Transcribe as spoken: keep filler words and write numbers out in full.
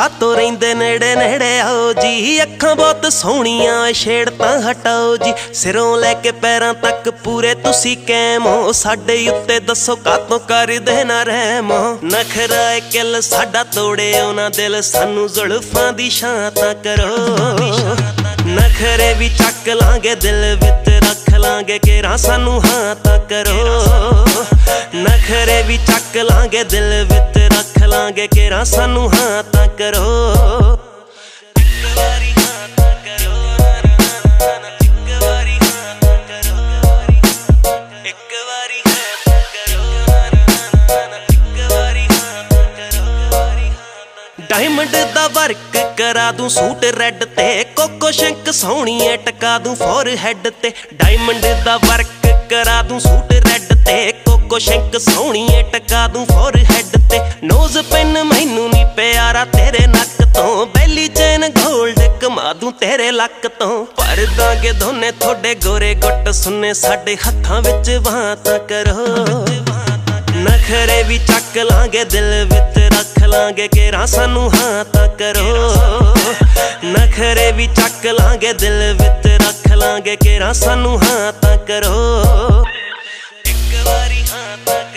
कातों रहिंदे नेड़े नेड़े आओ जी। अखां बहुत सोहणियां छेड़ तां हटाओ जी। सिरों लैके पैरां तक पूरे तुसी कैम हो। साडे उत्ते दसो कातों करदे ना रहम हो। नखरा किल साडा तोड़िओ ना दिल, सानू जुल्फां दी छां तां करो। नखरे भी चक लांगे दिल विच रख लांगे, केरा सानू हां तां करो। नखरे भी चक लांगे दिल विच रख लांगे, केरा सानू हां तां करो। इक वारी हां तां करो, इक वारी हां तां करो, इक वारी हां तां करो, इक वारी हां तां करो। डायमंड दा वर्क करा दूं सूट रेड ते, कोको शंक सोहणीए टका दूं फोरहेड ते। डायमंड दा वर्क करा दूं सूट रेड ते, कोको शंक सोहणीए टका दूं फोरहेड ते। नोज पिन मैनू नी प्यारा तेरे नक तो, बैली चैन गोल्ड कमा दूं तेरे लक तो। भर दांगे दोने थोड़े गोरे गुट सुन्ने, साडे हत्थां विच बां तां करो। नखरे भी चक लांगे दिल विच रख लांगे, केरा सानू हां तां करो। नखरे भी चक लांगे दिल विच रख लांगे, केरा सानू हां तां करो। इक वारी हां तां